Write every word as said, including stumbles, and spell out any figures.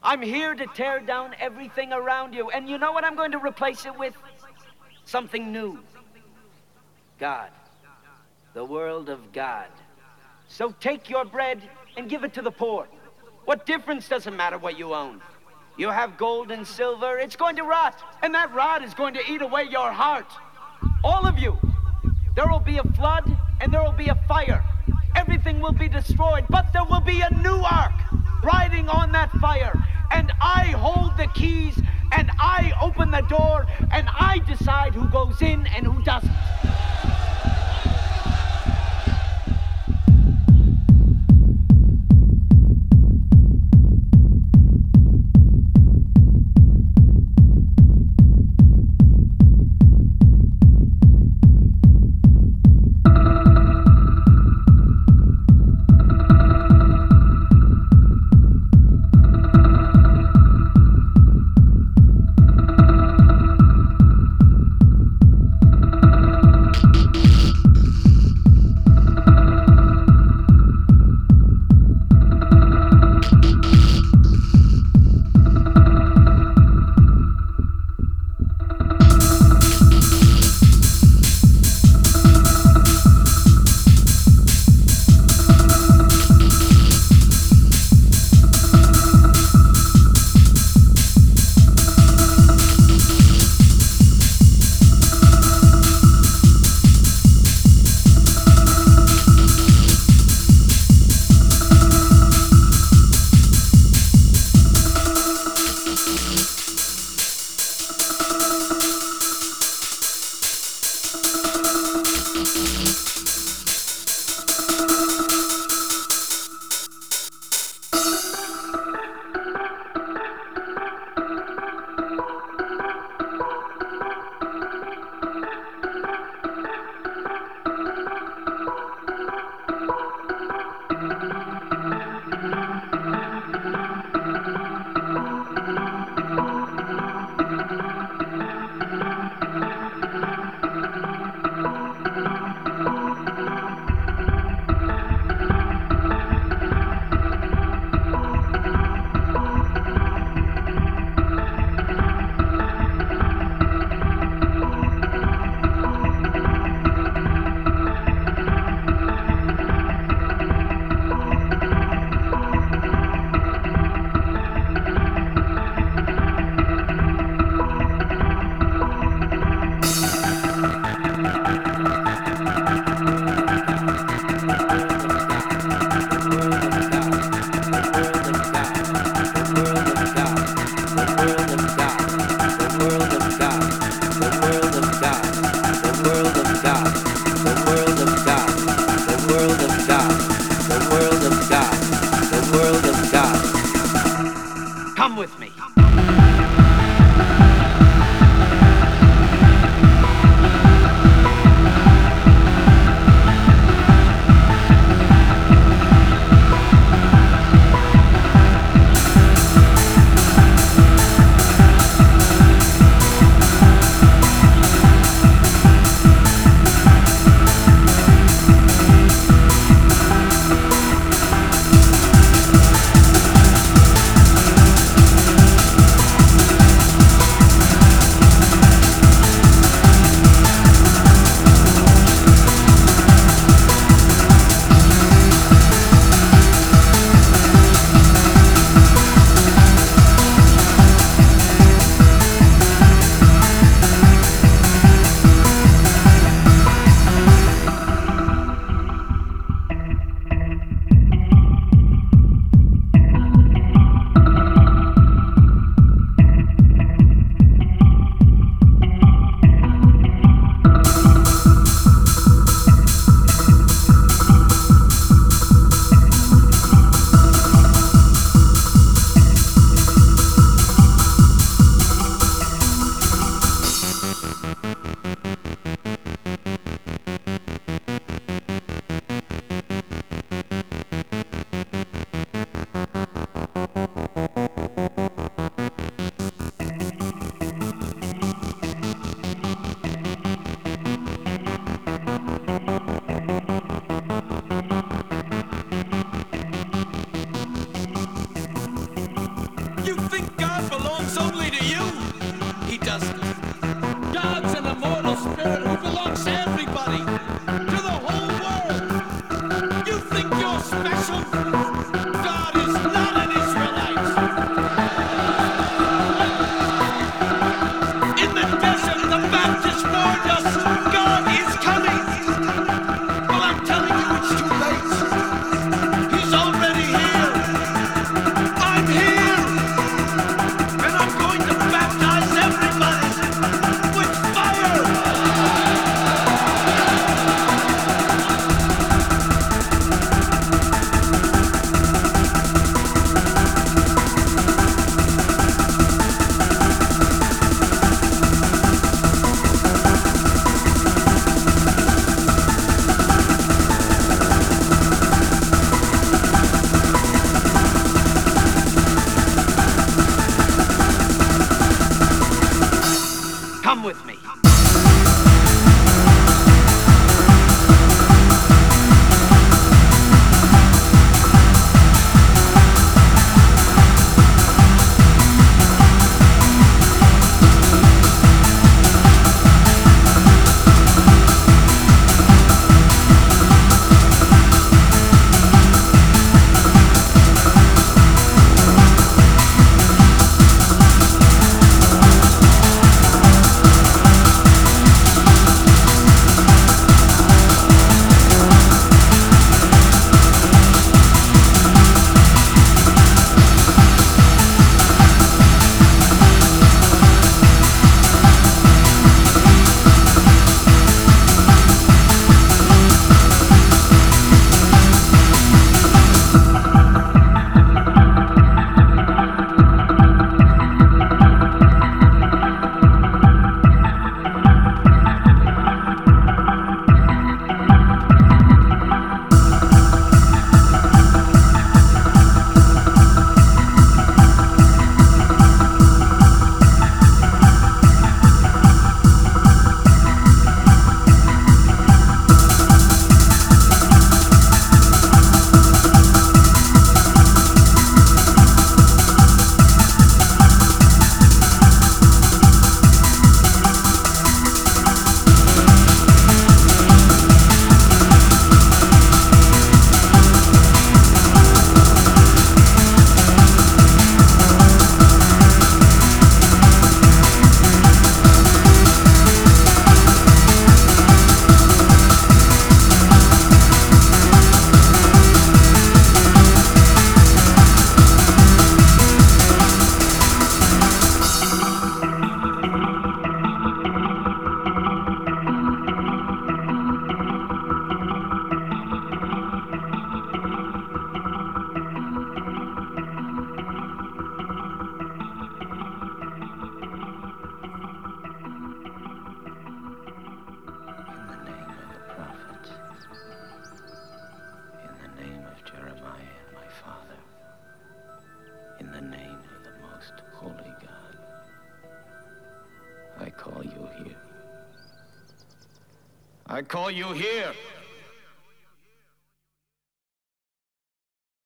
I'm here to tear down everything around you. And you know what I'm going to replace it with? Something new. God. The world of God. So take your bread and give it to the poor. What difference does it matter what you own? You have gold and silver, it's going to rot. And that rot is going to eat away your heart. All of you. There will be a flood and there will be a fire. Everything will be destroyed, but there will be a new ark riding on that fire. And I hold the keys and I open the door and I decide who goes in and who doesn't. Come with me. Come with me. I call you here.